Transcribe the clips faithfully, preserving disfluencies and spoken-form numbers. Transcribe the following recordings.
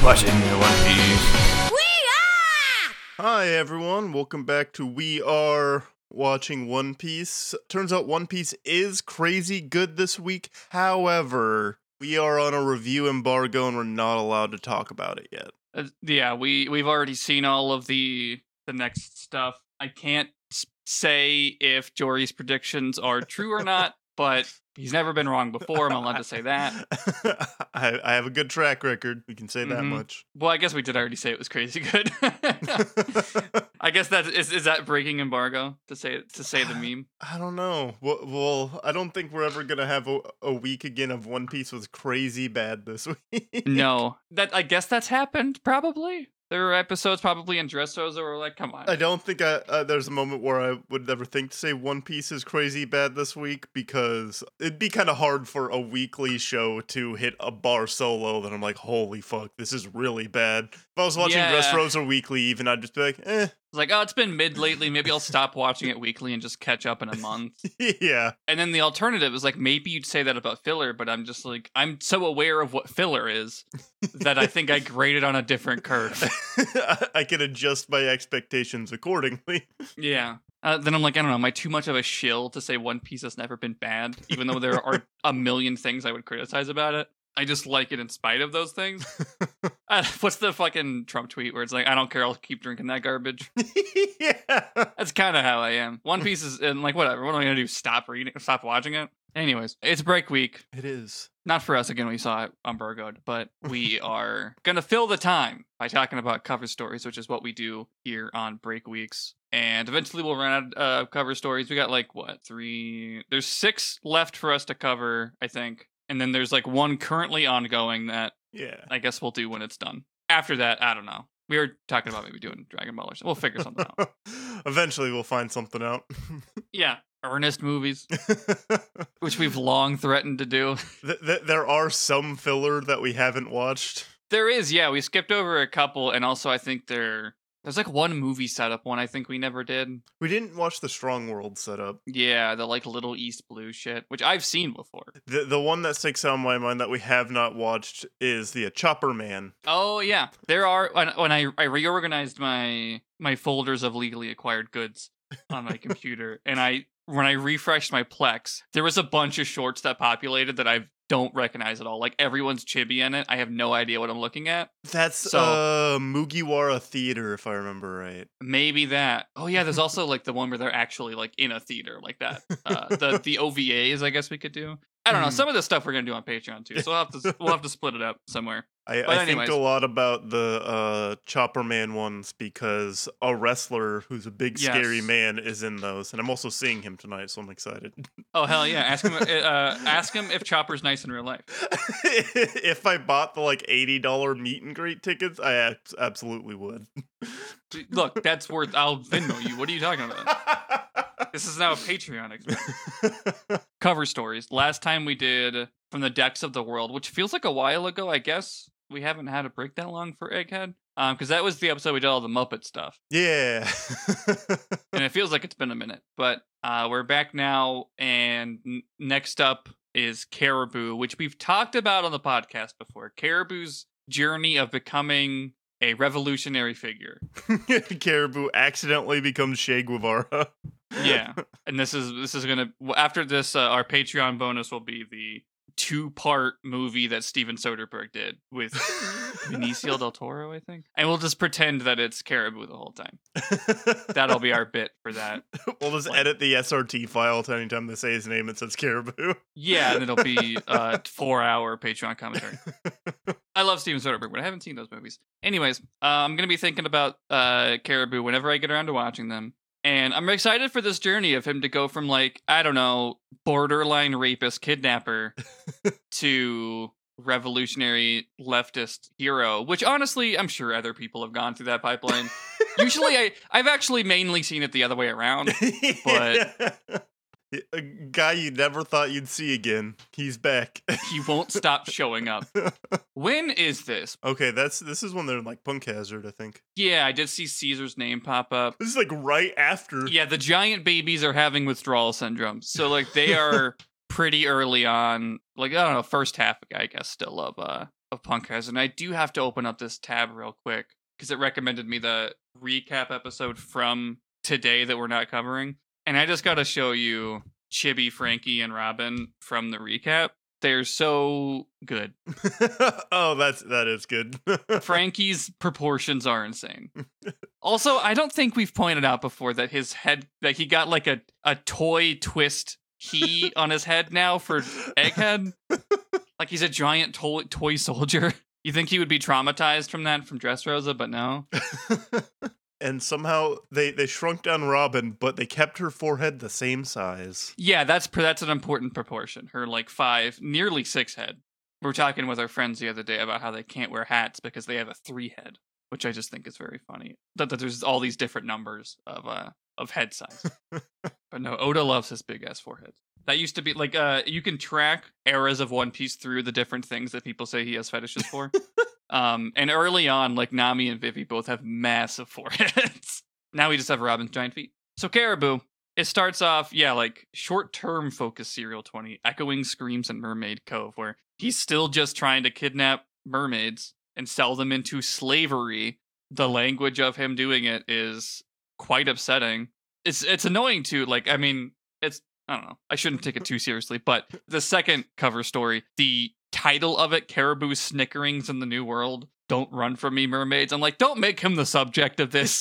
watching One Piece. Hi everyone, welcome back to We Are Watching One Piece. Turns out One Piece is crazy good this week. However, we are on a review embargo and we're not allowed to talk about it yet. Uh, yeah, we we've already seen all of the the next stuff. I can't s- say if Jory's predictions are true or not, but he's never been wrong before. I'm allowed to say that. I, I have a good track record. We can say that Mhm. much. Well, I guess we did already say it was crazy good. I guess that is is that breaking embargo to say to say the meme. I don't know. Well, well, I don't think we're ever gonna have a, a week again of One Piece was crazy bad this week. No, that I guess that's happened. Probably there are episodes probably in Dressrosa where we're like, come on. I don't think I, uh, there's a moment where I would ever think to say One Piece is crazy bad this week, because it'd be kind of hard for a weekly show to hit a bar so low that I'm like, holy fuck, this is really bad. If I was watching Yeah. Dressrosa weekly even, I'd just be like, eh, It's like, oh, it's been mid lately. Maybe I'll stop watching it weekly and just catch up in a month. yeah. And then the alternative is like, maybe you'd say that about filler, but I'm just like, I'm so aware of what filler is that I think I graded on a different curve. I can adjust my expectations accordingly. Yeah. Uh, then I'm like, I don't know, am I too much of a shill to say One Piece has never been bad, even though there are a million things I would criticize about it? I just like it in spite of those things. Uh, what's the fucking Trump tweet where it's like, I don't care, I'll keep drinking that garbage? yeah. That's kind of how I am. One Piece is, and like, whatever. What am I going to do? Stop reading, stop watching it? Anyways, it's break week. It is. Not for us, again, we saw it embargoed, but we are going to fill the time by talking about cover stories, which is what we do here on break weeks. And eventually we'll run out of uh, cover stories. We got like, what, three? There's six left for us to cover, I think. And then there's like one currently ongoing that Yeah. I guess we'll do when it's done. After that, I don't know. We were talking about maybe doing Dragon Ball or something. We'll figure something out. Eventually we'll find something out. Yeah. Earnest movies, which we've long threatened to do. th- th- there are some filler that we haven't watched. There is, yeah. We skipped over a couple, and also I think there there's like one movie setup one I think we never did. We didn't watch the Strong World setup. Yeah, the like little East Blue shit, which I've seen before. The the one that sticks out in my mind that we have not watched is the uh, Chopper Man. Oh yeah, there are. When, when I I reorganized my my folders of legally acquired goods on my computer, and I when I refreshed my Plex, there was a bunch of shorts that populated that I don't recognize at all. Like everyone's chibi in it. I have no idea what I'm looking at. That's So- uh Mugiwara Theater, if I remember right. Maybe that. Oh yeah, there's also like the one where they're actually like in a theater like that. Uh, the the O V As I guess we could do. I don't know. Mhm. Some of this stuff we're gonna do on Patreon too, so we'll have to we'll have to split it up somewhere. I, But I think anyways. a lot about the uh, Chopper Man ones because a wrestler who's a big scary Yes. man is in those, and I'm also seeing him tonight, so I'm excited. Oh hell yeah! Ask him. Uh, ask him if Chopper's nice in real life. If I bought the like eighty dollar meet and greet tickets, I abs- absolutely would. Look, that's worth. I'll Venmo you. What are you talking about? This is now a Patreon expense. Cover stories. Last time we did From the Decks of the World, which feels like a while ago. I guess we haven't had a break that long for Egghead, um, because that was the episode we did all the Muppet stuff, yeah. and it feels like it's been a minute. But uh, we're back now, and n- next up is Caribou, which we've talked about on the podcast before. Caribou's journey of becoming a revolutionary figure. Caribou accidentally becomes Che Guevara. Yeah, and this is this is gonna after this uh, our Patreon bonus will be the two part movie that Steven Soderbergh did with Benicio del Toro, I think, and we'll just pretend that it's Caribou the whole time. That'll be our bit for that. We'll just Like- edit the S R T file to anytime they say his name it says Caribou. Yeah, and it'll be uh four hour Patreon commentary. I love Steven Soderbergh, but I haven't seen those movies. Anyways, uh, I'm gonna be thinking about uh Caribou whenever I get around to watching them. And I'm excited for this journey of him to go from, like, I don't know, borderline rapist kidnapper to revolutionary leftist hero, which honestly, I'm sure other people have gone through that pipeline. Usually, I, I've actually mainly seen it the other way around. But- A guy you never thought you'd see again. He's back. He won't stop showing up. When is this? Okay, that's this is when they're in like Punk Hazard, I think. Yeah, I did see Caesar's name pop up. This is like right after. Yeah, the giant babies are having withdrawal syndrome. So, like, they are pretty early on. Like, I don't know, first half, I guess, still of uh, of Punk Hazard. And I do have to open up this tab real quick because it recommended me the recap episode from today that we're not covering. And I just got to show you Chibi, Frankie, and Robin from the recap. They're so good. Oh, that's that is good. Frankie's proportions are insane. Also, I don't think we've pointed out before that his head, that he got like a, a toy twist key on his head now for Egghead. Like he's a giant toy, toy soldier. You think he would be traumatized from that from Dressrosa, but no. And somehow they, they shrunk down Robin, but they kept her forehead the same size. Yeah, that's that's an important proportion. Her like five, nearly six head. We were talking with our friends the other day about how they can't wear hats because they have a three head, which I just think is very funny. That, that there's all these different numbers of uh of head size. But no, Oda loves his big ass forehead. That used to be like uh you can track eras of One Piece through the different things that people say he has fetishes for. Um, and early on, like Nami and Vivi both have massive foreheads. Now we just have Robin's giant feet. So Caribou, it starts off, yeah, like short-term focus Serial twenty, echoing screams in Mermaid Cove, where he's still just trying to kidnap mermaids and sell them into slavery. The language of him doing it is quite upsetting. It's it's annoying too. Like, I mean, it's I don't know. I shouldn't take it too seriously, but the second cover story, the title of it, Caribou Snickerings in the New World, Don't Run From Me, Mermaids. I'm like, don't make him the subject of this.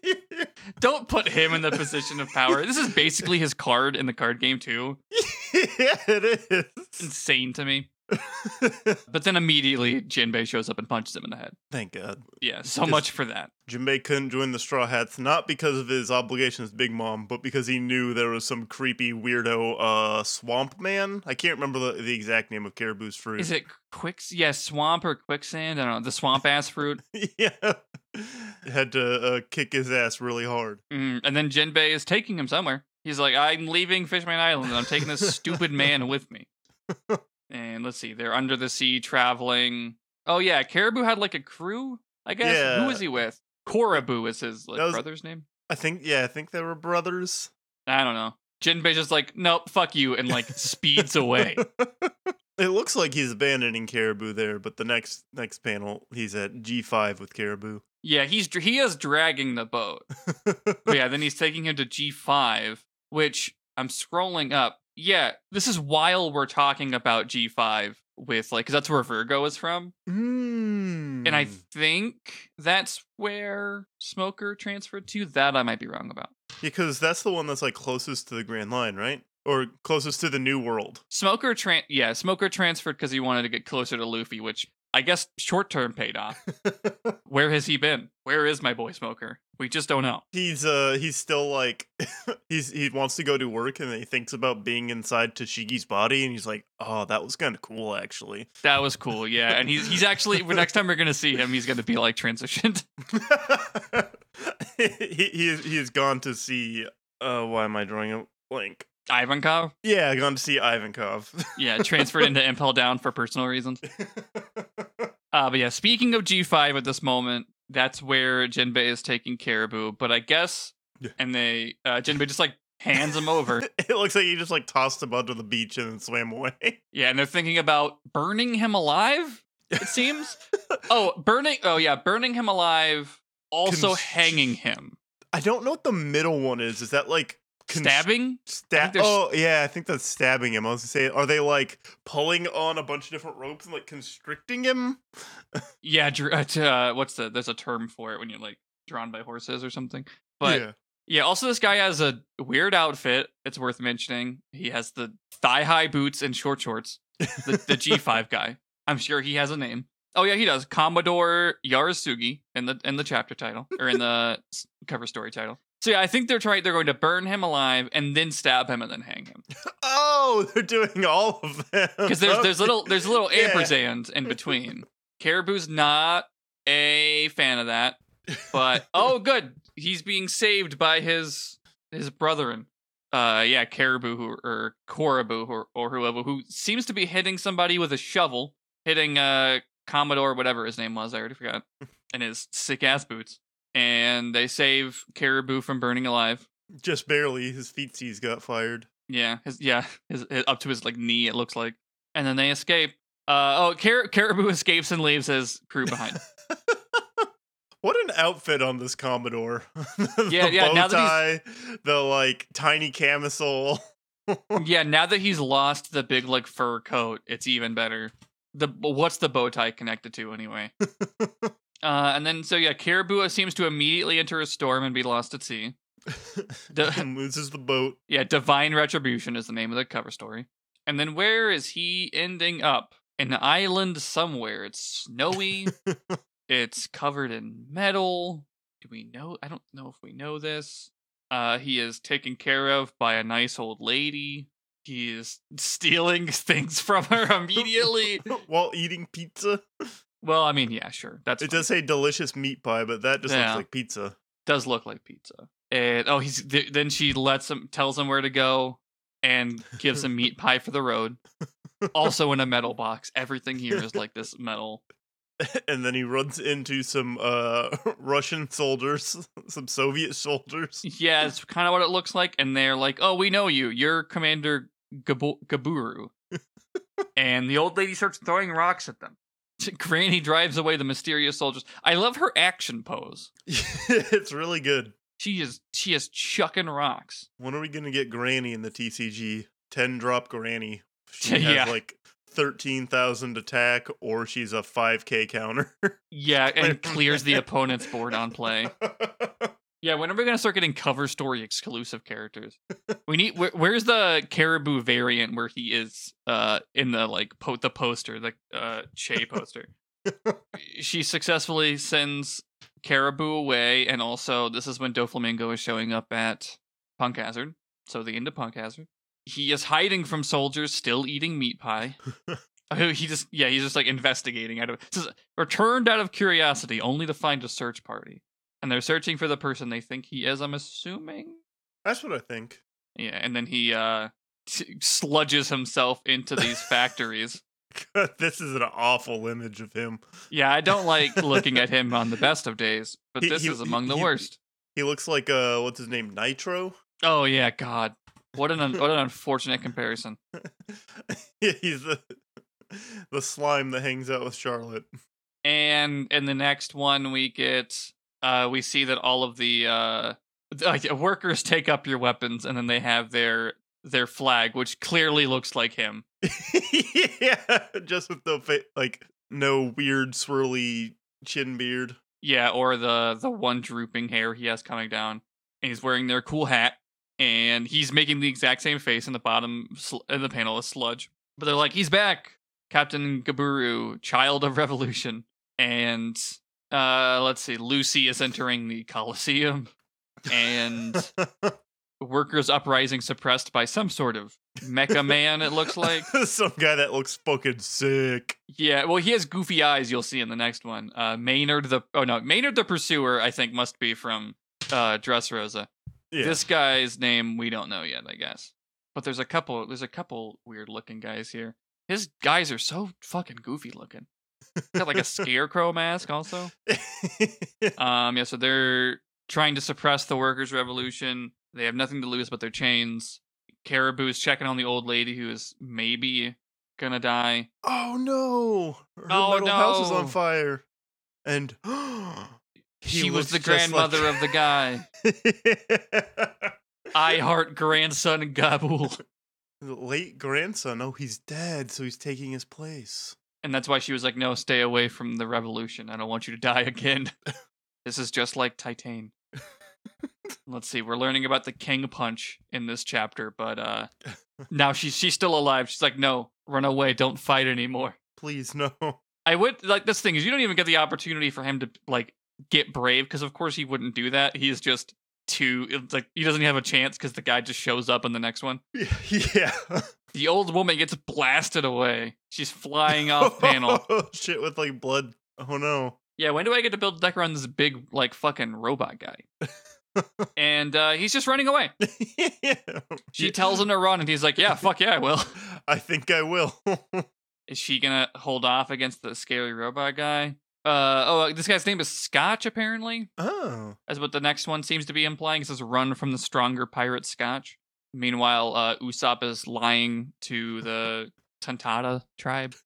Don't put him in the position of power. This is basically his card in the card game too. Yeah, it is. Insane to me. But then immediately Jinbei shows up and punches him in the head. Thank God. Yeah, so much for that. Jinbei couldn't join the Straw Hats, not because of his obligations to Big Mom, but because he knew there was some creepy weirdo uh, swamp man. I can't remember the, the exact name of Caribou's fruit. Is it quicks? Yeah, swamp or quicksand? I don't know. The swamp ass fruit. Yeah. Had to uh, kick his ass really hard. Mm, and then Jinbei is taking him somewhere. He's like, I'm leaving Fishman Island and I'm taking this stupid man with me. And let's see, they're under the sea traveling. Oh yeah, Caribou had like a crew, I guess. Yeah. Who was he with? Korabou is his like, was, brother's name. I think, yeah, I think they were brothers. I don't know. Jinbei's just like, nope, fuck you, and like speeds away. It looks like he's abandoning Caribou there, but the next next panel, he's at G five with Caribou. Yeah, he's he is dragging the boat. But yeah, then he's taking him to G five, which I'm scrolling up. Yeah, this is while we're talking about G five with like, because that's where Virgo is from. Mm. And I think that's where Smoker transferred to. That I might be wrong about. Because that's the one that's like closest to the Grand Line, right? Or closest to the New World. Smoker, tran- yeah, Smoker transferred because he wanted to get closer to Luffy, which I guess short term paid off. Where has he been? Where is my boy Smoker? We just don't know. He's uh he's still like he's he wants to go to work and he thinks about being inside Tashigi's body and he's like, oh, that was kind of cool actually. That was cool, yeah. And he's he's actually next time we're gonna see him, he's gonna be like transitioned. he he is, he has gone to see uh why am I drawing a blank? Ivankov? Yeah, gone to see Ivankov. Yeah, transferred into Impel Down for personal reasons. Uh, but yeah, speaking of G five at this moment, that's where Jinbei is taking Caribou. But I guess, and they, uh, Jinbei just like hands him over. It looks like he just like tossed him onto the beach and then swam away. Yeah, and they're thinking about burning him alive, it seems. oh, burning, oh yeah, burning him alive, also Cons- hanging him. I don't know what the middle one is. Is that like Cons- Stabbing? Stab. Oh yeah, I think that's stabbing him. I was gonna say, are they like pulling on a bunch of different ropes and like constricting him? Yeah, dr- uh, t- uh, what's the? There's a term for it when you're like drawn by horses or something. But yeah. yeah, also this guy has a weird outfit. It's worth mentioning. He has the thigh high boots and short shorts. The, the G five guy. I'm sure he has a name. Oh yeah, he does. Commodore Yarasugi in the in the chapter title or in the cover story title. So yeah, I think they're trying. They're going to burn him alive and then stab him and then hang him. Oh, they're doing all of them Because there's there's little there's little Yeah. ampersands in between. Caribou's not a fan of that, but oh, good, he's being saved by his his brethren. Uh, yeah, Caribou who, or Korabou or or whoever who seems to be hitting somebody with a shovel, hitting uh Commodore whatever his name was. I already forgot. And his sick ass boots. And they save Caribou from burning alive. Just barely. His feetsies got fired. Yeah, his yeah, his, his up to his like knee. It looks like, and then they escape. Uh, oh, Car- Caribou escapes and leaves his crew behind. What an outfit on this Commodore. the Yeah, yeah, bow now that tie, the like tiny camisole. Yeah, now that he's lost the big like fur coat, it's even better. The what's the bow tie connected to anyway? uh, and then so yeah, Caribou seems to immediately enter a storm and be lost at sea. The- and loses the boat. Yeah, Divine Retribution is the name of the cover story. And then where is he ending up? An island somewhere. It's snowy. It's covered in metal. Do we know? I don't know if we know this. Uh, he is taken care of by a nice old lady. He is stealing things from her immediately. While eating pizza. Well, I mean, yeah, sure. That's It fine. does say delicious meat pie, but that just Yeah. looks like pizza. Does look like pizza. And oh, he's th- then she lets him, tells him where to go, and gives him meat pie for the road. Also in a metal box. Everything here is like this metal. And then he runs into some uh, Russian soldiers, some Soviet soldiers. Yeah, it's kind of what it looks like. And they're like, "Oh, we know you. You're Commander Gabu- Gaburu." And the old lady starts throwing rocks at them. Granny drives away the mysterious soldiers. I love her action pose. It's really good. She is she is chucking rocks. When are we gonna get Granny in the T C G? Ten drop Granny. She Yeah. has like thirteen thousand attack, or she's a five K counter. Yeah, and clears the opponent's board on play. Yeah, when are we gonna start getting cover story exclusive characters? We need. Where, where's the Caribou variant where he is uh in the like po- the poster, the uh Che poster? She successfully sends Caribou away, and also this is when Doflamingo is showing up at Punk Hazard. So the end of Punk Hazard. He is hiding from soldiers, still eating meat pie. Oh, he just yeah, he's just like investigating out of it says returned out of curiosity, only to find a search party. And they're searching for the person they think he is, I'm assuming. That's what I think. Yeah, and then he uh t- sludges himself into these factories. This is an awful image of him. Yeah, I don't like looking at him on the best of days, but He- this he- is among the he- worst. He looks like uh, what's his name, Nitro. Oh yeah, God, what an un- what an unfortunate comparison. Yeah, he's the the slime that hangs out with Charlotte. And in the next one, we get uh we see that all of the uh th- workers take up your weapons, and then they have their their flag, which clearly looks like him. Yeah, just with no fa- like no weird swirly chin beard. Yeah, or the the one drooping hair he has coming down, and he's wearing their cool hat, and he's making the exact same face in the bottom sl- in the panel as Sludge. But they're like, he's back, Captain Gaburu, child of revolution, and uh, let's see, Lucy is entering the Coliseum, and workers' uprising suppressed by some sort of mecha man. It looks like. Some guy that looks fucking sick. Yeah, well, he has goofy eyes. You'll see in the next one. Uh, Maynard the oh no, Maynard the Pursuer. I think must be from uh, Dressrosa. Yeah. This guy's name we don't know yet, I guess. But there's a couple. There's a couple weird looking guys here. His guys are so fucking goofy looking. Got like a scarecrow mask also. Um, yeah, so they're trying to suppress the workers' revolution. They have nothing to lose but their chains. Caribou is checking on the old lady who is maybe gonna die. Oh no! Her Oh, metal house is on no. fire, and She was the grandmother of the guy. I heart grandson Gabul. The late grandson. Oh, he's dead, so he's taking his place. And that's why she was like, no, stay away from the revolution. I don't want you to die again. This is just like Titan. Let's see, we're learning about the King Punch in this chapter, but uh now she's she's still alive. She's like, no, run away, don't fight anymore. Please, no. I would like this thing is you don't even get the opportunity for him to like get brave, because of course he wouldn't do that. He's just too it's like he doesn't have a chance because the guy just shows up in the next one. Yeah. The old woman gets blasted away. She's flying off panel. Oh, shit, with like blood. Oh no. Yeah, when do I get to build a deck around this big, like, fucking robot guy? And uh, he's just running away. Yeah. She tells him to run, and he's like, yeah, fuck yeah, I will. I think I will. Is she gonna hold off against the scary robot guy? Uh, oh, this guy's name is Scotch, apparently. Oh. That's what the next one seems to be implying. It says, run from the stronger pirate Scotch. Meanwhile, uh, Usopp is lying to the Tantata tribe.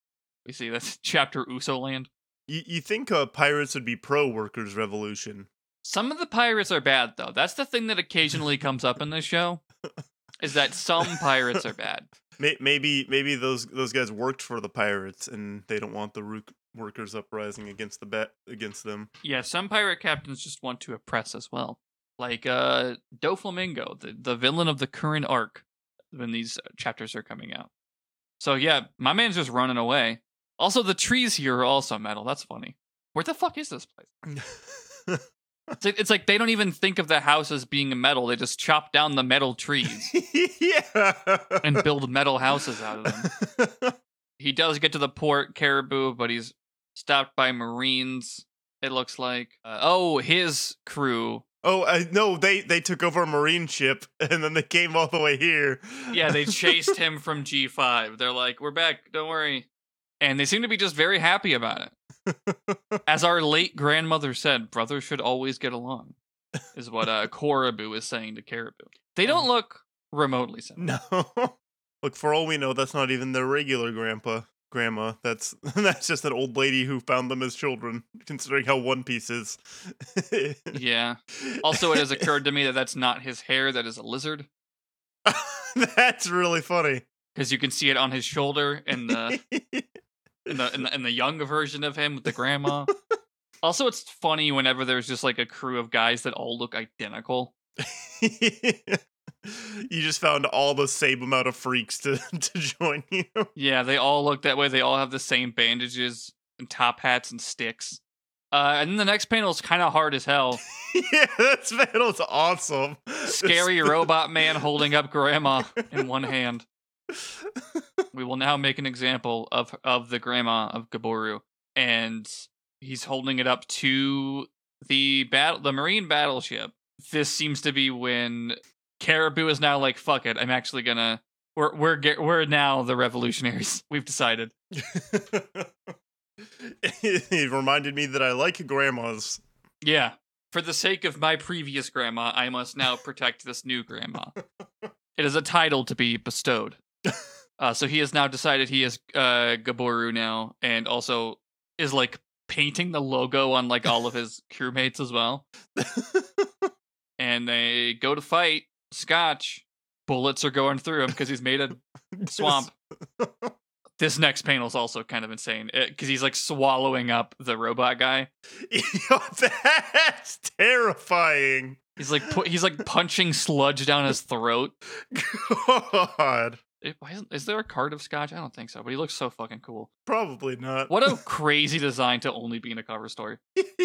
We see that's chapter Uso Land. You you think uh, pirates would be pro workers' revolution? Some of the pirates are bad, though. That's the thing that occasionally comes up in this show, is that some pirates are bad. Maybe maybe those those guys worked for the pirates and they don't want the rook workers uprising against the bet against them. Yeah, some pirate captains just want to oppress as well. Like uh, Doflamingo, the, the villain of the current arc when these chapters are coming out. So yeah, my man's just running away. Also, the trees here are also metal. That's funny. Where the fuck is this place? It's like, it's like they don't even think of the house as being metal. They just chop down the metal trees Yeah. and build metal houses out of them. He does get to the port, Caribou, but he's stopped by Marines, it looks like. Uh, oh, his crew. Oh, uh, no, they, they took over a marine ship, and then they came all the way here. Yeah, they chased him from G five. They're like, we're back, don't worry. And they seem to be just very happy about it. As our late grandmother said, brothers should always get along, is what uh, Korribu is saying to Caribou. They don't look remotely similar. No. Look, for all we know, that's not even their regular grandpa, grandma. That's that's just an old lady who found them as children, considering how One Piece is. Yeah. Also, it has occurred to me that that's not his hair, that is a lizard. That's really funny. Because you can see it on his shoulder in the, in the in the in the young version of him with the grandma. Also, it's funny whenever there's just like a crew of guys that all look identical. You just found all the same amount of freaks to, to join you. Yeah, they all look that way. They all have the same bandages and top hats and sticks. Uh, and then the next panel is kind of hard as hell. Yeah, this panel's awesome. Scary robot man holding up grandma in one hand. We will now make an example of of the grandma of Gaboru, and he's holding it up to the battle, the marine battleship. This seems to be when Caribou is now like, "Fuck it, I'm actually gonna. We're we're ge- we're now the revolutionaries. We've decided." It reminded me that I like grandmas. Yeah, for the sake of my previous grandma, I must now protect this new grandma. It is a title to be bestowed. Uh, so he has now decided he is uh, Gaboru now, and also is like painting the logo on like all of his crewmates as well. And they go to fight Scotch. Bullets are going through him because he's made a swamp. This next panel is also kind of insane because he's like swallowing up the robot guy. Yo, that's terrifying. He's like pu- he's like punching sludge down his throat. God. It, why isn't, is there a card of Scotch? I don't think so, but he looks so fucking cool. Probably not. What a crazy design to only be in a cover story.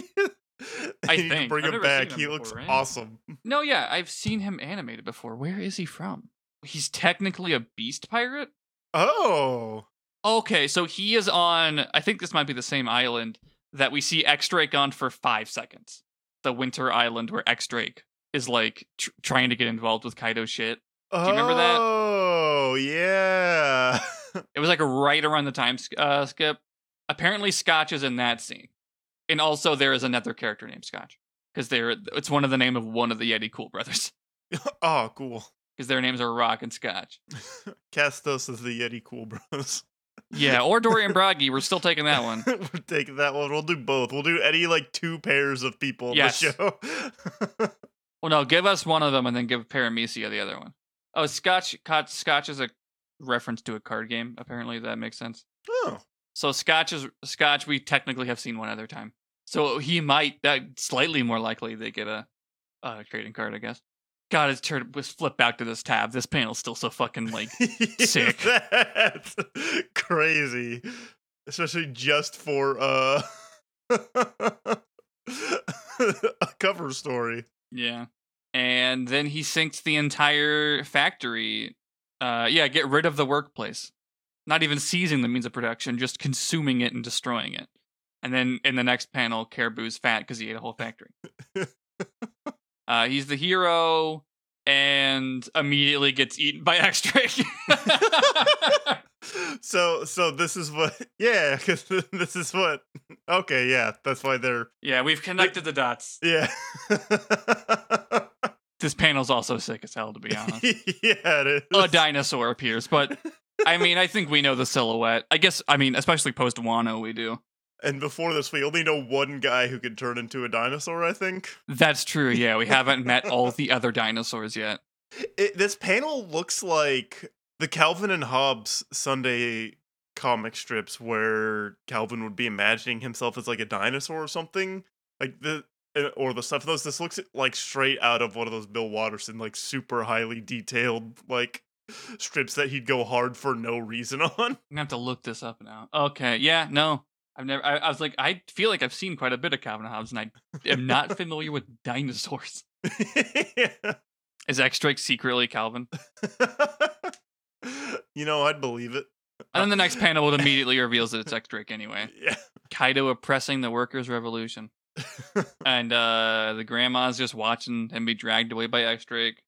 I need think. to bring I've him never back. seen him He before, looks right? awesome. No, yeah, I've seen him animated before. Where is he from? He's technically a beast pirate? Oh. Okay, so he is on, I think this might be the same island that we see X-Drake on for five seconds. The winter island where X-Drake is like tr- trying to get involved with Kaido shit. Do you remember that? Oh, yeah. It was like right around the time uh, skip. Apparently Scotch is in that scene. And also there is another character named Scotch. Because they're it's one of the name of one of the Yeti Cool brothers. Oh, cool. Because their names are Rock and Scotch. Cast us as the Yeti Cool Bros. Yeah, or Dorian Bragi. We're still taking that one. We're taking that one. We'll do both. We'll do any like two pairs of people in Yes. the show. Well, no, give us one of them and then give Paramecia the other one. Oh, Scotch, Scotch is a reference to a card game. Apparently, that makes sense. Oh. So Scotch is Scotch. We technically have seen one other time. So he might that slightly more likely they get a, a trading card, I guess. God, it's turned was flip back to this tab. This panel's still so fucking like sick. That's crazy. Especially just for uh a cover story. Yeah. And then he sinks the entire factory. Uh yeah, get rid of the workplace. Not even seizing the means of production, just consuming it and destroying it. And then in the next panel, Caribou's fat because he ate a whole factory. Uh, he's the hero and immediately gets eaten by X-Drake. so so this is what yeah, because this is what okay, yeah, that's why they're Yeah, we've connected the dots. yeah. This panel's also sick as hell, to be honest. Yeah, it is. A dinosaur appears, but I mean, I think we know the silhouette. I guess, I mean, especially post Wano, we do. And before this, we only know one guy who can turn into a dinosaur, I think. That's true, yeah. We haven't met all the other dinosaurs yet. It, this panel looks like the Calvin and Hobbes Sunday comic strips where Calvin would be imagining himself as like a dinosaur or something. Like the or the stuff those this looks like straight out of one of those Bill Watterson like super highly detailed like strips that he'd go hard for no reason on. I'm gonna have to look this up now. Okay, yeah, no. I've never I, I was like, I feel like I've seen quite a bit of Calvin and Hobbes, and I am not familiar with dinosaurs. Yeah. Is X-Drake secretly Calvin? You know, I'd believe it. And then the next panel it immediately reveals that it's X-Drake anyway. Yeah. Kaido oppressing the workers' revolution. And uh, the grandma's just watching him be dragged away by X-Drake.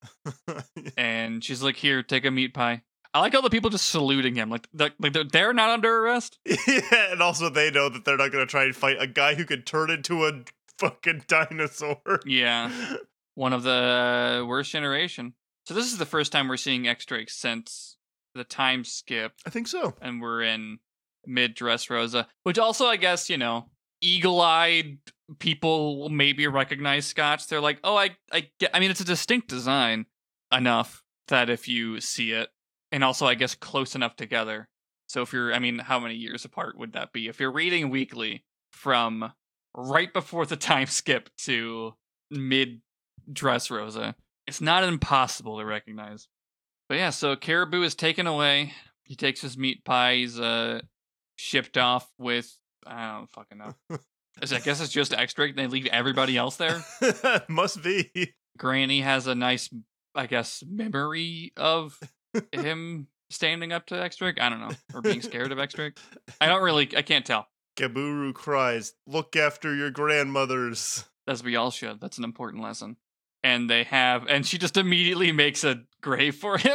And she's like, here, take a meat pie. I like all the people just saluting him. Like, the, like they're, they're not under arrest. Yeah, and also they know that they're not going to try and fight a guy who could turn into a fucking dinosaur. Yeah. One of the worst generation. So this is the first time we're seeing X-Drake since the time skip. I think so. And we're in mid Dressrosa, which also, I guess, you know, eagle-eyed people will maybe recognize Scotch. They're like, oh, I, I get, I mean, it's a distinct design enough that if you see it, and also, I guess, close enough together. So if you're, I mean, how many years apart would that be? If you're reading weekly from right before the time skip to mid Dressrosa, it's not impossible to recognize. But yeah, so Caribou is taken away. He takes his meat pie. He's uh, shipped off with, I don't fucking know. I guess it's just X-Drake. They leave everybody else there. Must be. Granny has a nice, I guess, memory of him standing up to X-Drake. I don't know. Or being scared of X-Drake. I don't really, I can't tell. Kaburu cries, look after your grandmothers. As we all should. That's an important lesson. And they have, and she just immediately makes a grave for him.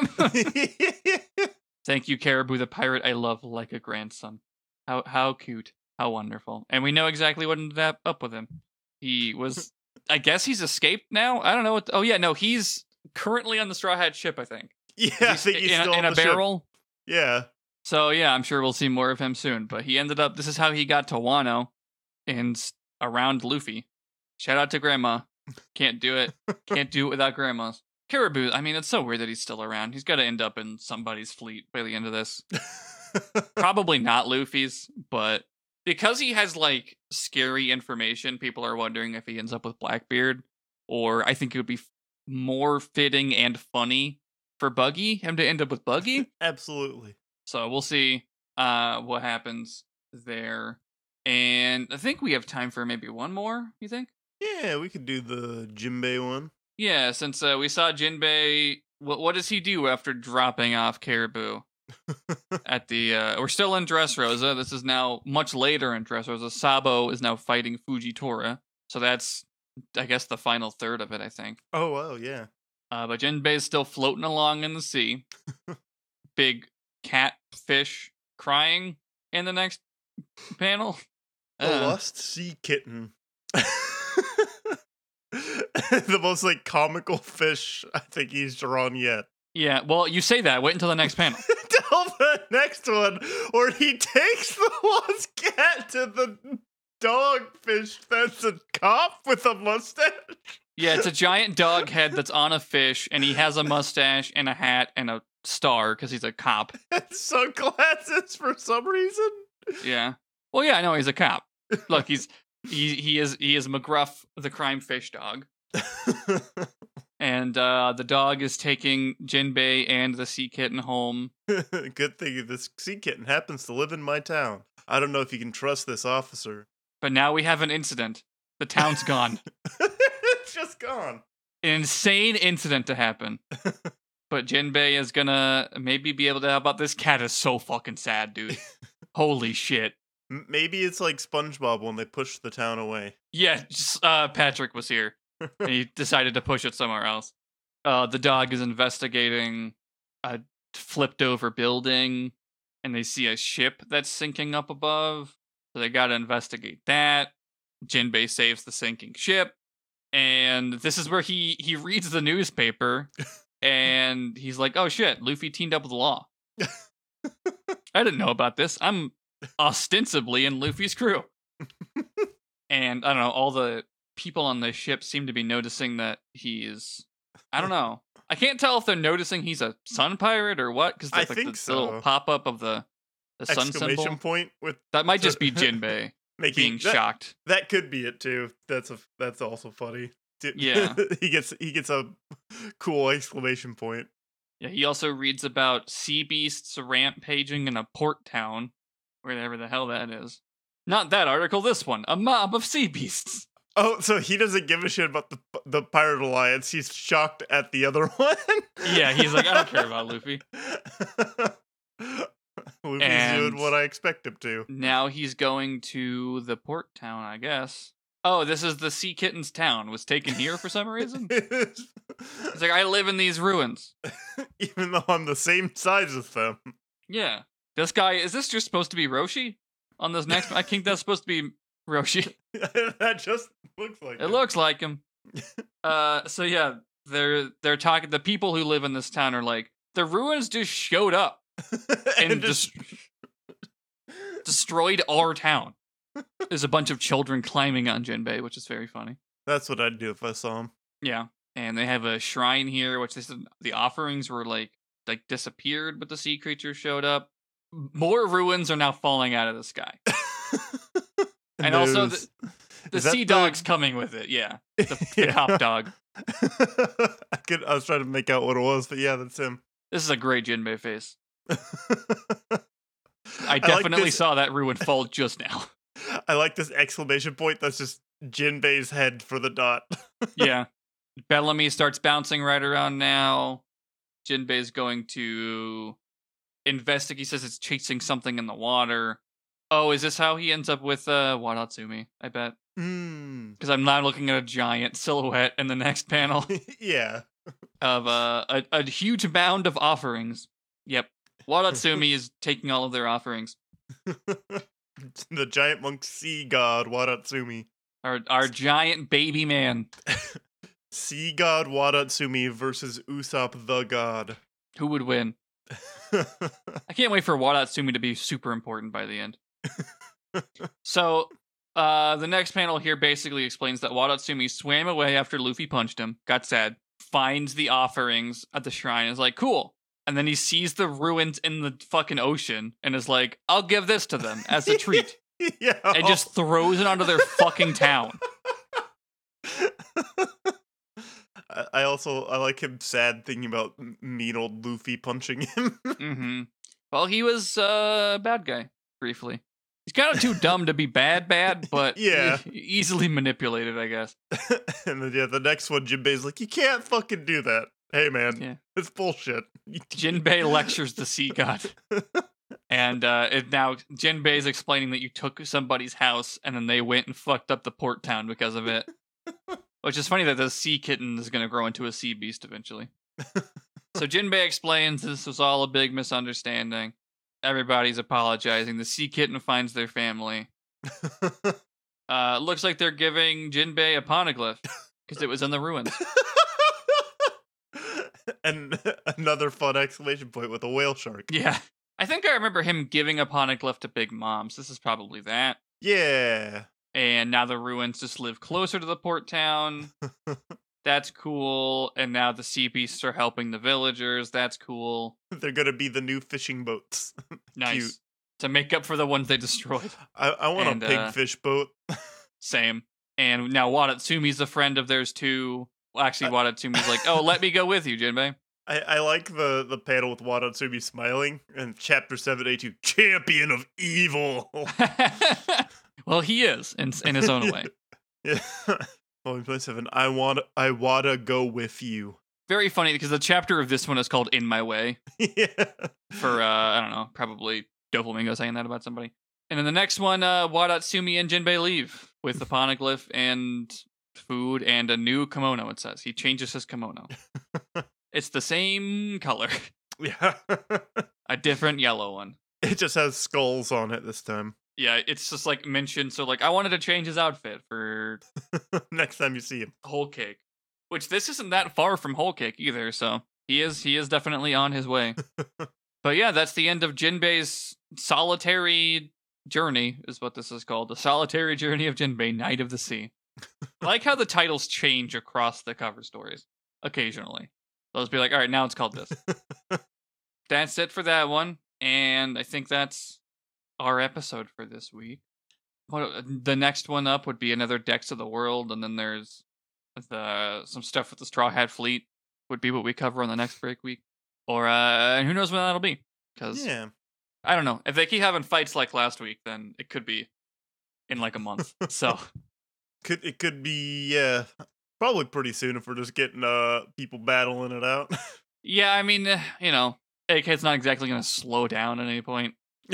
Thank you, Caribou the pirate I love like a grandson. How how cute. How wonderful. And we know exactly what ended up with him. He was, I guess he's escaped now? I don't know. What, oh yeah, no, he's currently on the Straw Hat ship, I think. Yeah, I think he's in, still in on a the barrel. Ship. Yeah. So yeah, I'm sure we'll see more of him soon. But he ended up, this is how he got to Wano and around Luffy. Shout out to Grandma. Can't do it. Can't do it without grandmas. Caribou, I mean, it's so weird that he's still around. He's got to end up in somebody's fleet by the end of this. Probably not Luffy's, but because he has, like, scary information, people are wondering if he ends up with Blackbeard. Or I think it would be f- more fitting and funny for Buggy, him to end up with Buggy. Absolutely. So we'll see uh, what happens there. And I think we have time for maybe one more, you think? Yeah, we could do the Jinbei one. Yeah, since uh, we saw Jinbei, what what does he do after dropping off Caribou? At the uh, we're still in Dressrosa. This is now much later in Dressrosa. Sabo is now fighting Fujitora, so that's I guess the final third of it. I think. Oh wow, yeah. Uh, but Jinbei is still floating along in the sea. Big catfish crying in the next panel. The Uh, Lost Sea Kitten. The most like comical fish I think he's drawn yet. yeah, well, you say that. Wait until the next panel. Till the next one, where he takes the lost cat to the dogfish that's a cop with a mustache. Yeah, it's a giant dog head that's on a fish, and he has a mustache and a hat and a star because he's a cop. And sunglasses for some reason. Yeah. Well, yeah, I know he's a cop. Look, he's he he is he is McGruff, the crime fish dog, and uh, the dog is taking Jinbei and the sea kitten home. Good thing this sea kitten happens to live in my town. I don't know if you can trust this officer. But now we have an incident. The town's gone. It's just gone. An insane incident to happen. But Jinbei is gonna maybe be able to help out. This cat is so fucking sad, dude. Holy shit. M- Maybe it's like SpongeBob when they push the town away. Yeah, just, uh, Patrick was here. And he decided to push it somewhere else. Uh, the dog is investigating a flipped over building, and they see a ship that's sinking up above. So they gotta investigate that. Jinbei saves the sinking ship. And this is where he, he reads the newspaper, and he's like, oh shit, Luffy teamed up with Law. I didn't know about this. I'm ostensibly in Luffy's crew. And I don't know, all the people on the ship seem to be noticing that he is, I don't know. I can't tell if they're noticing he's a sun pirate or what, because I like, think the so. little pop-up of the, the sun Exclamation symbol. point with That might just be Jinbei making being that, shocked. That could be it too. That's a that's also funny. Yeah. he gets he gets a cool exclamation point. Yeah, he also reads about sea beasts rampaging in a port town, wherever the hell that is. Not that article, this one. A mob of sea beasts. Oh, so he doesn't give a shit about the the Pirate Alliance. He's shocked at the other one. Yeah, he's like, I don't care about Luffy. Luffy's And- doing what I expect him to. Now he's going to the port town, I guess. Oh, this is the Sea Kittens town. Was taken here for some reason? He's like, I live in these ruins. Even though I'm the same size as them. Yeah. This guy, is this just supposed to be Roshi? On this next, I think that's supposed to be Roshi. That just looks like It looks like him. Uh, so yeah, they're they're talking. The people who live in this town are like, the ruins just showed up and, and just des- destroyed our town. There's a bunch of children climbing on Jinbei, which is very funny. that's what I'd do if I saw him. Yeah, and they have a shrine here, which they said the offerings were like like disappeared, but the sea creatures showed up. More ruins are now falling out of the sky, and also the, the Is that sea the- dog's coming with it. Yeah, the, the Yeah. cop dog. I could. I was trying to make out what it was, but yeah, that's him. This is a great Jinbei face. I like definitely this- saw that ruin fall just now. I like this exclamation point. That's just Jinbei's head for the dot. Yeah. Bellamy starts bouncing right around now. Jinbei's going to investigate. He says it's chasing something in the water. Oh, is this how he ends up with uh, Wadatsumi? I bet. Mm. Because I'm now looking at a giant silhouette in the next panel Yeah. of uh, a, a huge mound of offerings. Yep. Wadatsumi is taking all of their offerings. The giant monk sea god Wadatsumi. Our, our giant baby man. Sea god Wadatsumi versus Usopp the god. Who would win? I can't wait for Wadatsumi to be super important by the end. So, uh, the next panel here basically explains that Wadatsumi swam away after Luffy punched him, got sad, finds the offerings at the shrine, is like, cool. And then he sees the ruins in the fucking ocean and is like, I'll give this to them as a treat. Yeah. And just throws it onto their fucking town. I I also I like him sad thinking about m- mean old Luffy punching him. Mm-hmm. Well, he was uh, a bad guy, briefly. He's kind of too dumb to be bad, bad, but Yeah. e- easily manipulated, I guess. And then yeah, the next one, Jinbei's like, you can't fucking do that. Hey man, Yeah. it's bullshit. Jinbei lectures the sea god. And uh, it now Jinbei's explaining that you took somebody's house and then they went and fucked up the port town because of it. Which is funny that the sea kitten is going to grow into a sea beast eventually. So Jinbei explains this was all a big misunderstanding. Everybody's apologizing. The sea kitten finds their family. Uh, looks like they're giving Jinbei a poneglyph because it was in the ruins. And another fun exclamation point with a whale shark. Yeah. I think I remember him giving a poneglyph to Big Mom, so this is probably that. Yeah. And now the ruins just live closer to the port town. That's cool. And now the sea beasts are helping the villagers. That's cool. They're gonna be the new fishing boats. Nice. Cute. To make up for the ones they destroyed. I, I want And, a uh, pigfish boat. Same. And now Wadatsumi's a friend of theirs too. Well, actually, Wadatsumi's like, oh, let me go with you, Jinbei. I, I like the, the panel with Wadatsumi smiling and chapter seven eighty-two, champion of evil. Well, he is, in, in his own way. Yeah. Volume twenty-seven, I want I wanna go with you. Very funny because the chapter of this one is called In My Way. Yeah. For, uh, I don't know, probably Doflamingo saying that about somebody. And in the next one, uh, Wadatsumi and Jinbei leave with the poneglyph and food and a new kimono, it says. He changes his kimono. It's the same color, Yeah. a different yellow one. It just has skulls on it this time. Yeah, it's just like mentioned. So, like, I wanted to change his outfit for Next time you see him. Whole Cake, which this isn't that far from Whole Cake either. So he is he is definitely on his way. But yeah, that's the end of Jinbei's solitary journey is what this is called. The Solitary Journey of Jinbei, Knight of the Sea. I like how the titles change across the cover stories occasionally. They'll just be like, all right, now it's called this. That's it for that one. And I think that's our episode for this week. What, the next one up would be another Decks of the World, and then there's the some stuff with the Straw Hat Fleet would be what we cover on the next break week. Or uh, who knows when that'll be? Because Yeah. I don't know. If they keep having fights like last week, then it could be in like a month. So Could it could be yeah, probably pretty soon if we're just getting uh people battling it out. yeah, I mean, eh, you know, A K's not exactly going to slow down at any point.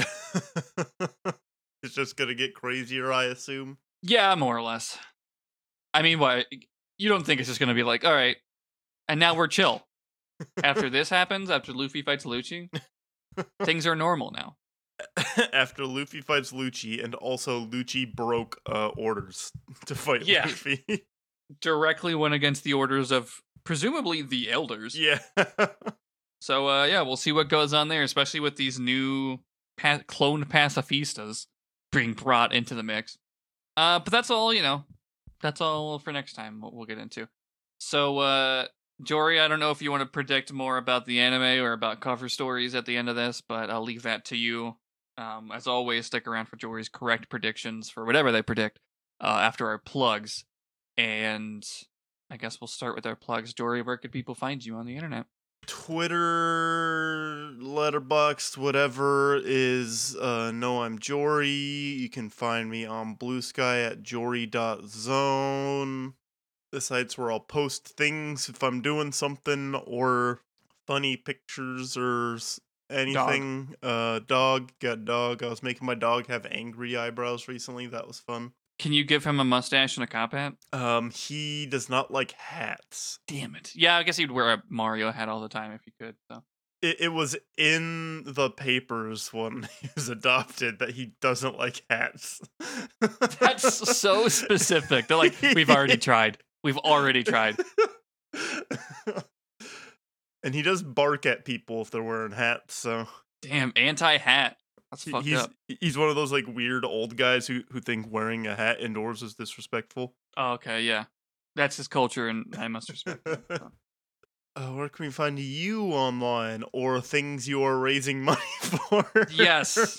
It's just gonna get crazier, I assume. Yeah, more or less. I mean, what? You don't think it's just going to be like, all right, and now we're chill. After this happens, after Luffy fights Lucci, things are normal now. After Luffy fights Lucci, and also Lucci broke uh, orders to fight Yeah. Luffy. Directly went against the orders of presumably the elders. Yeah. So, uh, yeah, we'll see what goes on there, especially with these new pa- cloned pacifistas being brought into the mix. Uh, but that's all, you know, that's all for next time, what we'll get into. So, uh, Jory, I don't know if you want to predict more about the anime or about cover stories at the end of this, but I'll leave that to you. Um, as always, stick around for Jory's correct predictions for whatever they predict uh, after our plugs. And I guess we'll start with our plugs. Jory, where could people find you on the internet? Twitter, Letterboxd, whatever is uh no I'm Jory. You can find me on Blue Sky at jory dot zone. The site's where I'll post things if I'm doing something, or funny pictures or s- anything. Dog. Uh dog, got dog. I was making my dog have angry eyebrows recently. That was fun. Can you give him a mustache and a cop hat? Um he does not like hats. Damn it. Yeah, I guess he'd wear a Mario hat all the time if he could. So. It, it was in the papers when he was adopted that he doesn't like hats. That's so specific. They're like, we've already tried. We've already tried. And he does bark at people if they're wearing hats, so. Damn, anti-hat. That's He- fucked he's, up. He's one of those like weird old guys who, who think wearing a hat indoors is disrespectful. Oh, okay, yeah. That's his culture, and I must respect it. So. Uh, where can we find you online, or things you are raising money for? Yes.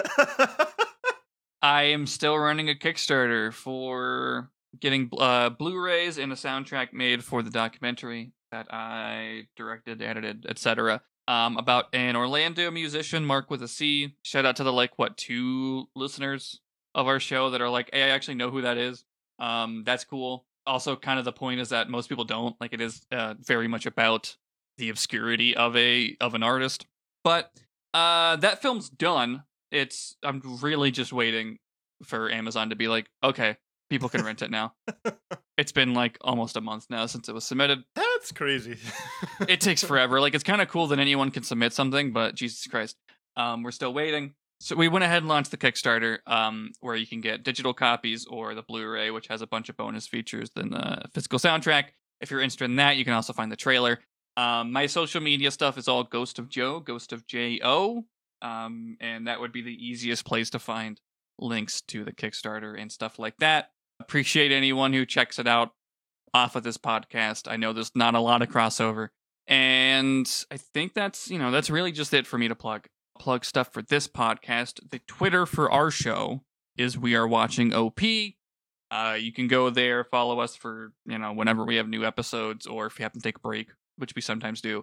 I am still running a Kickstarter for getting uh, Blu-rays and a soundtrack made for the documentary that I directed, edited, et cetera. Um, about an Orlando musician, Mark with a C. Shout out to the like what two listeners of our show that are like, hey, I actually know who that is. Um, that's cool. Also, kind of the point is that most people don't. Like, it is uh, very much about the obscurity of a of an artist. But uh, that film's done. It's I'm really just waiting for Amazon to be like, okay, people can rent it now. It's been like almost a month now since it was submitted. That's crazy. It takes forever. Like, it's kind of cool that anyone can submit something, but Jesus Christ, um, we're still waiting. So we went ahead and launched the Kickstarter, um, where you can get digital copies or the Blu-ray, which has a bunch of bonus features than the physical soundtrack. If you're interested in that, you can also find the trailer. Um, my social media stuff is all Ghost of Joe, Ghost of J O, um, and that would be the easiest place to find links to the Kickstarter and stuff like that. Appreciate anyone who checks it out off of this podcast. I know there's not a lot of crossover, and I think that's, you know, that's really just it for me to plug. Plug stuff for this podcast. The Twitter for our show is We Are Watching O P. Uh, you can go there, follow us for, you know, whenever we have new episodes, or if you happen to take a break, which we sometimes do.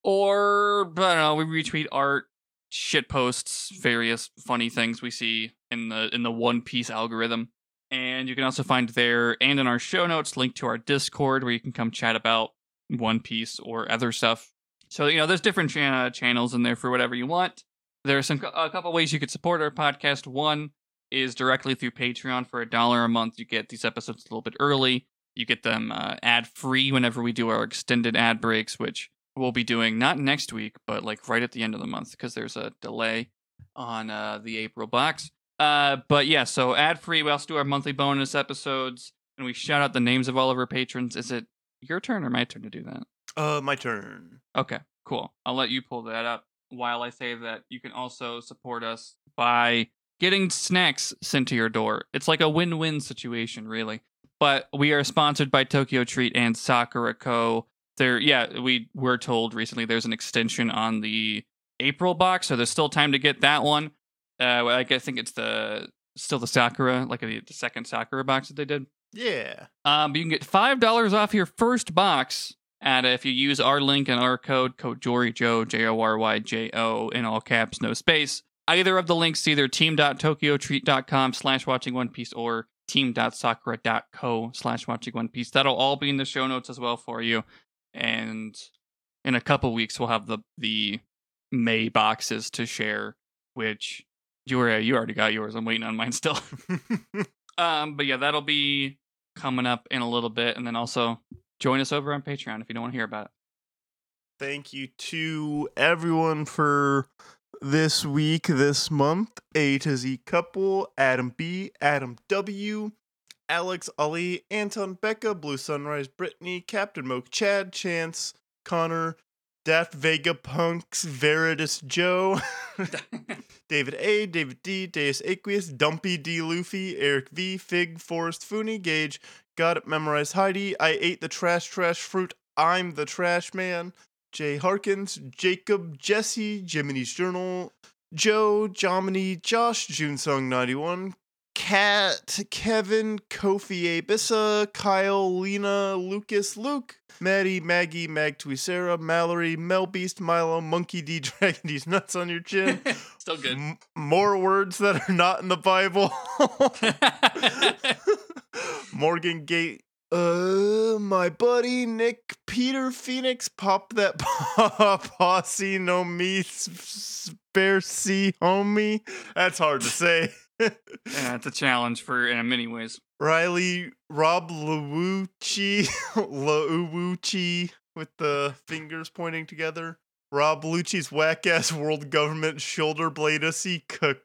Or, I don't know, we retweet art, shit posts, various funny things we see in the in the One Piece algorithm. And you can also find there and in our show notes link to our Discord where you can come chat about One Piece or other stuff. So, you know, there's different cha- channels in there for whatever you want. There are some a couple ways you could support our podcast. One is directly through Patreon. For a dollar a month, you get these episodes a little bit early. You get them uh, ad-free whenever we do our extended ad breaks, which we'll be doing not next week, but like right at the end of the month because there's a delay on uh, the April box. Uh, but yeah, so ad-free. We also do our monthly bonus episodes, and we shout out the names of all of our patrons. Is it your turn or my turn to do that? Uh, my turn. Okay, cool. I'll let you pull that up while I say that you can also support us by getting snacks sent to your door. It's like a win-win situation, really. But we are sponsored by Tokyo Treat and Sakura Co. There, yeah, we were told recently there's an extension on the April box, so there's still time to get that one. Uh, I guess- I think it's the still the Sakura, like the, the second Sakura box that they did. Yeah. Um, but you can get five dollars off your first box at if you use our link and our code, code JoryJo, J O R Y J O, in all caps, no space. Either of the links, either team.tokyotreat.com slash watching One Piece or team.sakura.co slash watching One Piece. That'll all be in the show notes as well for you. And in a couple weeks, we'll have the the May boxes to share, which you were, you already got yours. I'm waiting on mine still. um, but yeah, that'll be coming up in a little bit. And then also join us over on Patreon if you don't want to hear about it. Thank you to everyone for this week, this month. A to Z couple, Adam B, Adam W, Alex, Ali, Anton, Becca, Blue Sunrise, Brittany, Captain Moke, Chad, Chance, Connor, Daft Vega, Punks, Veridus Joe, David A, David D, Deus Aqueous, Dumpy D, Luffy, Eric V, Fig, Forrest, Fooney, Gage, Got It Memorized, Heidi, I Ate the Trash Trash Fruit, I'm the Trash Man, Jay Harkins, Jacob, Jesse, Jiminy's Journal, Joe, Jomini, Josh, Junesung ninety-one, Kat, Kevin, Kofi Abissa, Kyle, Lena, Lucas, Luke, Maddie, Maggie, Mag Sarah, Mallory, Melbeast, Milo, Monkey D, Dragon D's Nuts on Your Chin. Still good. M- more words that are not in the Bible. Morgan Gate. Uh, my buddy Nick, Peter Phoenix, Pop That Pop, Posse, No Me, Spare C, Homie. That's hard to say. Yeah, it's a challenge for in many ways. Riley, Rob Lawuchi, Lawuchi with the fingers pointing together. Rob Lucci's whack ass world government shoulder blade ussy caca.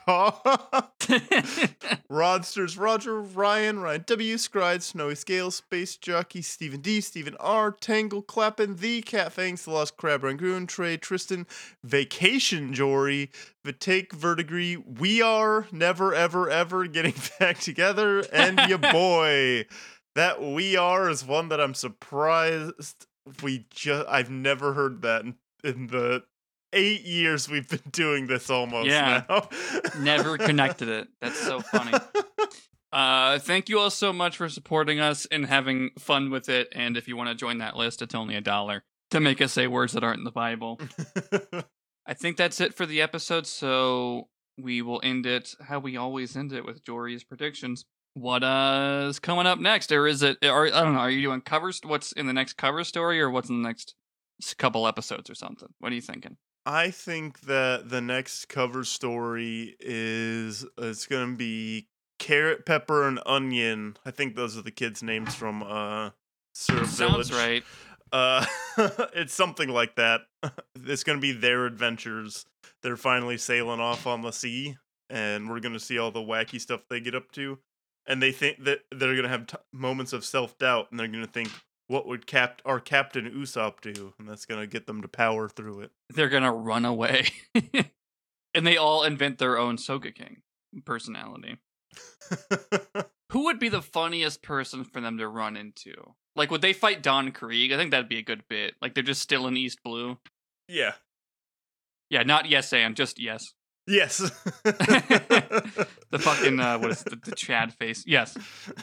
Rodsters, Roger, Ryan, Ryan W, Scride, Snowy Scales, Space Jockey, Stephen D, Stephen R, Tangle, Clappin, The Cat Fangs, The Lost Crab Rangoon, Trey, Tristan, Vacation Jory, Vitake, Vertigree, We Are Never Ever Ever Getting Back Together, and ya boy. That We Are is one that I'm surprised we just I've never heard that in, in the eight years we've been doing this almost Yeah. now. Never connected it. That's so funny. Uh, thank you all so much for supporting us and having fun with it. And if you want to join that list, it's only a dollar to make us say words that aren't in the Bible. I think that's it for the episode. So we will end it how we always end it with Jory's predictions. What uh, is coming up next? Or is it, or I don't know, are you doing covers? What's in the next cover story or what's in the next couple episodes or something? What are you thinking? I think that the next cover story is it's gonna be Carrot, Pepper, and Onion. I think those are the kids' names from uh Syrup Sounds Village. right. Uh, it's something like that. It's gonna be their adventures. They're finally sailing off on the sea, and we're gonna see all the wacky stuff they get up to. And they think that they're gonna have t- moments of self doubt, and they're gonna think, what would Cap- our Captain Usopp do? And that's going to get them to power through it. They're gonna run away. And they all invent their own Sogeking personality. Who would be the funniest person for them to run into? Like, would they fight Don Krieg? I think that'd be a good bit. Like, they're just still in East Blue. Yeah. Yeah, not yes and, just yes. Yes. The fucking, uh, what is it, the, the Chad face? Yes.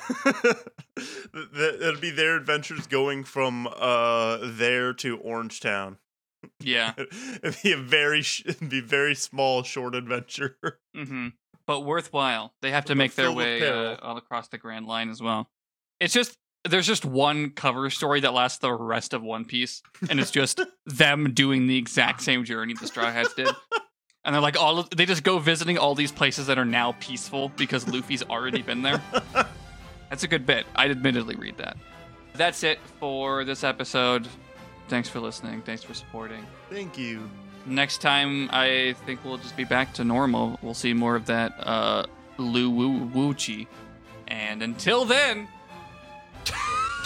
It'll be their adventures going from uh there to Orangetown. Yeah. It'd be a very, sh- it'd be very small, short adventure. Mm-hmm. But worthwhile. They have to But make their filled with way peril. uh, all across the Grand Line as well. It's just, there's just one cover story that lasts the rest of One Piece, and it's just them doing the exact same journey the Straw Hats did. And they're like, all of, they just go visiting all these places that are now peaceful because Luffy's already been there. That's a good bit. I'd admittedly read that. That's it for this episode. Thanks for listening. Thanks for supporting. Thank you. Next time, I think we'll just be back to normal. We'll see more of that uh, Lu Wu Wuchi. And until then,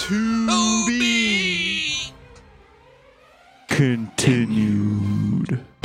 To be continued.